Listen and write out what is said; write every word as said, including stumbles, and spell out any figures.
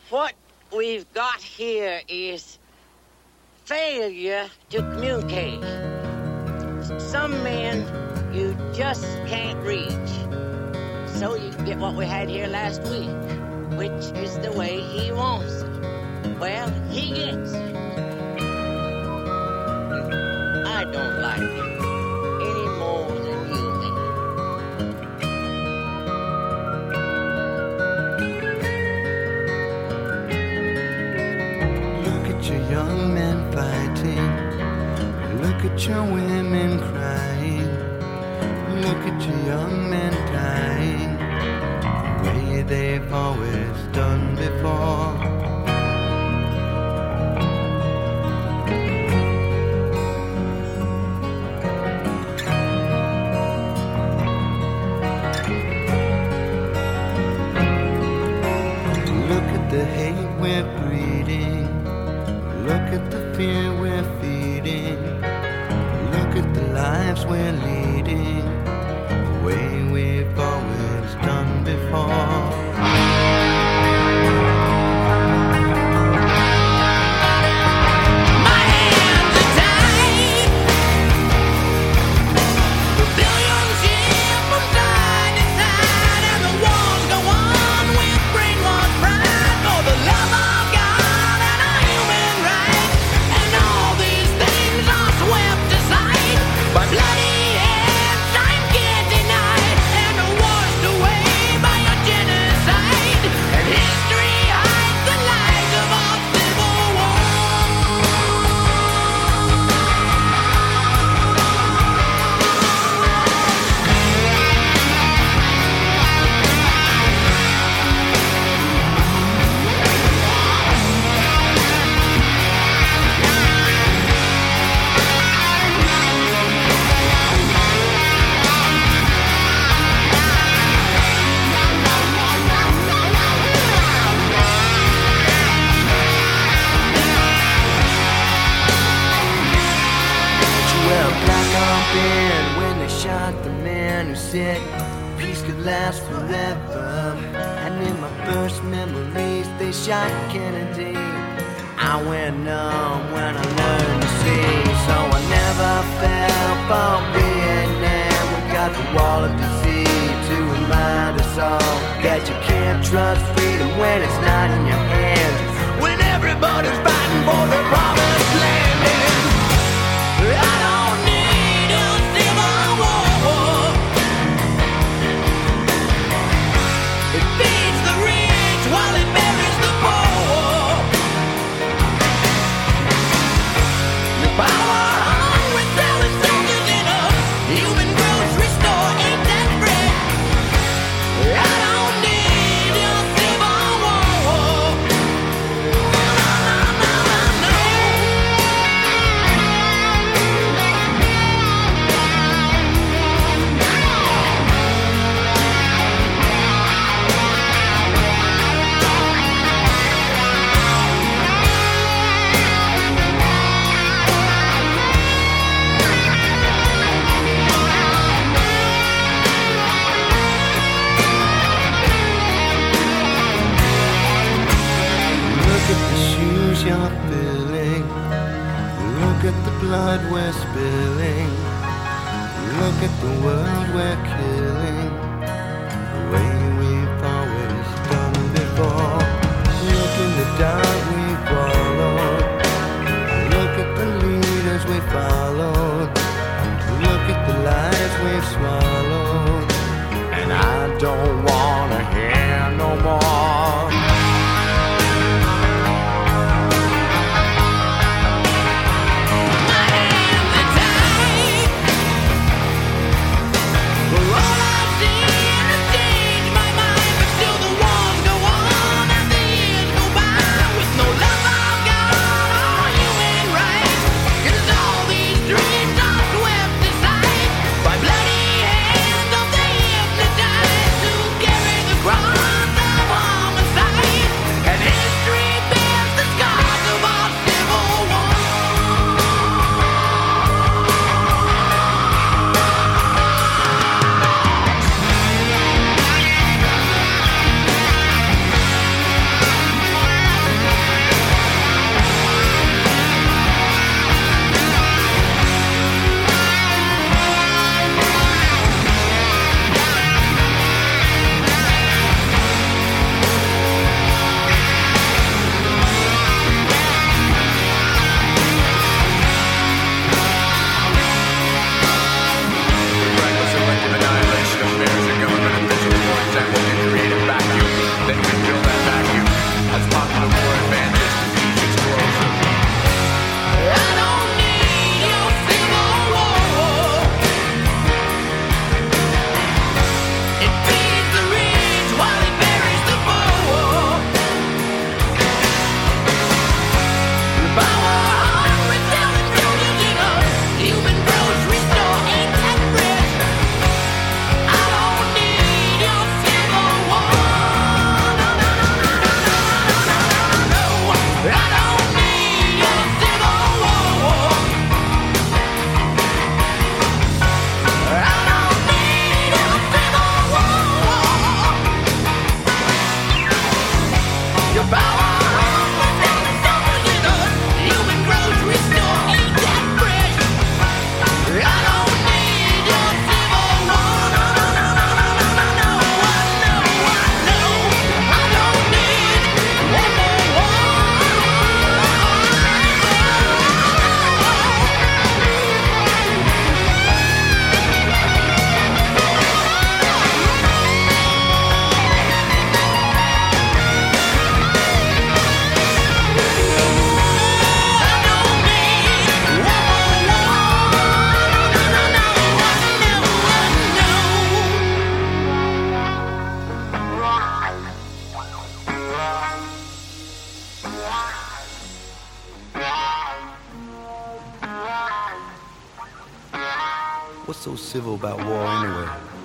What we've got here is failure to communicate. Some men you just can't reach. So you get what we had here last week, which is the way he wants it. Well, he gets it. I don't like it any more than you do. Look at your young men fighting. Look at your women crying. Look at your young men dying the way they've always done before. Look at the hate we're breeding. Look at the fear we're feeding. Look at the lives we're leading, the way we've always done before. My hands are tied. The billions shift from side to side, and the wars go on with brainwashed pride for the love of God and our human rights. And all these things are swept aside by bloody hands. Time can't deny it, and are washed away by a genocide. And history hides the lies of our civil war. Did you wear a black armband when they shot the man who said peace could last forever? And in my first memories, they shot Kennedy. I went numb when I learned to see, so I never fell for Vietnam. We got the wall of disease to remind us all that you can't trust freedom when it's not in your hands. When everybody's fighting for the promised land. I don't need a civil war. It feeds the rich while it buries the poor. The power hungry selling soldiers in a human grocery store. Ain't that bread? I don't need a civil war. No, no, no, no, no. Look at the shoes you're filling. Look at the blood we're spilling. Look at the world we're killing, the way we've always done before. Look in the dark we followed. Look at the leaders we followed. Look at the lies we've swallowed. And I don't wanna hear no more. My hands are tied. For all I've seen has changed my mind, but still the wars go on and the years go by with no love of God or human rights. 'Cause all these dreams are swept aside by bloody hands of the hypnotized who What's so civil about war anyway?